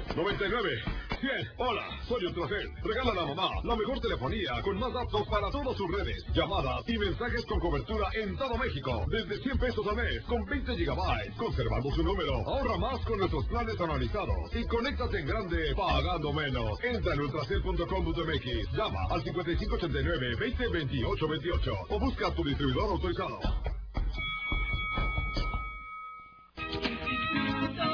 99. 100. Hola, soy Ultracel. Regala a la mamá la mejor telefonía con más datos para todas sus redes, llamadas y mensajes con cobertura en todo México. Desde 100 pesos al mes con 20 gigabytes. Conservando su número. Ahorra más con nuestros planes analizados. Y conéctate en grande pagando menos. Entra en ultracel.com.mx. Llama al 5589-202828 o busca a tu distribuidor autorizado. Instituto